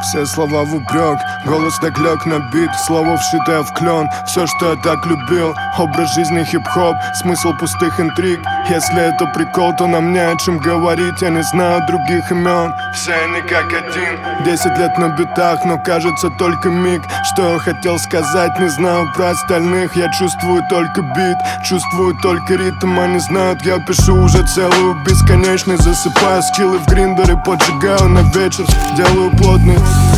Все слова в упрек, голос так лег на бит, слово вшитое в клен. Все, что я так любил, образ жизни хип-хоп, смысл пустых интриг. Если это прикол, то на мне о чем говорить. Я не знаю других имен, все они как один. 10 лет на битах, но кажется только миг. Что я хотел сказать, не знаю про остальных. Я чувствую только бит, чувствую только ритм. Они знают, я пишу уже целую бесконечность. Засыпаю скиллы в гриндере, поджигаю на вечер. Делаю плотный,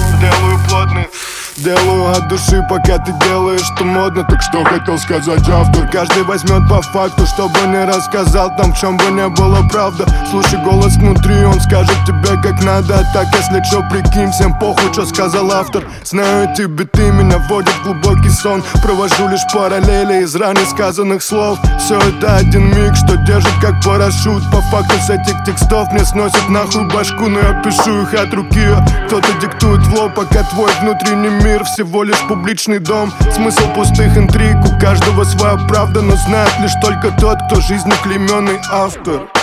делаю от души, пока ты делаешь, что модно. Так что хотел сказать автор? Каждый возьмет по факту, чтобы не рассказал там, в чем бы не было правда. Слушай голос внутри, он скажет тебе как надо. А так, если чё, прикинь, всем похуй, что сказал автор. Знаю, эти биты меня вводят в глубокий сон. Провожу лишь параллели из ранее сказанных слов. Все это один миг, что держит как парашют. По факту с этих текстов мне сносит нахуй башку. Но я пишу их от руки, кто-то диктует в лоб, пока твой внутренний мир всего лишь публичный дом. Смысл пустых интриг, у каждого своя правда, но знает лишь только тот, кто жизнью клейменный автор.